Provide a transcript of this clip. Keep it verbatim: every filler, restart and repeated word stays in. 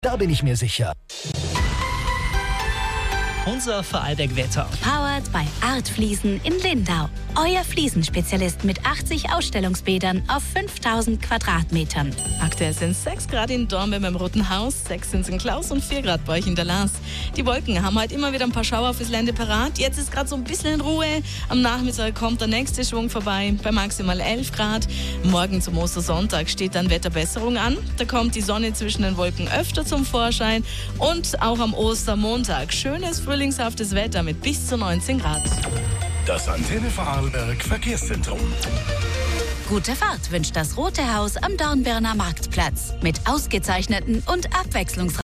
Da bin ich mir sicher. Unser Vorarlberg-Wetter. Powered by Art Fliesen in Lindau. Euer Fliesenspezialist mit achtzig Ausstellungsbädern auf fünftausend Quadratmetern. Aktuell sind es sechs Grad in Dornbirn beim Roten Haus, sechs sind es in Klaus und vier Grad bei euch in der Lars. Die Wolken haben heute immer wieder ein paar Schauer fürs Lande parat. Jetzt ist gerade so ein bisschen in Ruhe. Am Nachmittag kommt der nächste Schwung vorbei bei maximal elf Grad. Morgen zum Ostersonntag steht dann Wetterbesserung an. Da kommt die Sonne zwischen den Wolken öfter zum Vorschein. Und auch am Ostermontag schönes frühlingshaftes Wetter mit bis zu neunzehn Grad. Das Antenne Vorarlberg Verkehrszentrum. Gute Fahrt wünscht das Rote Haus am Dornbirner Marktplatz mit ausgezeichneten und abwechslungsreichen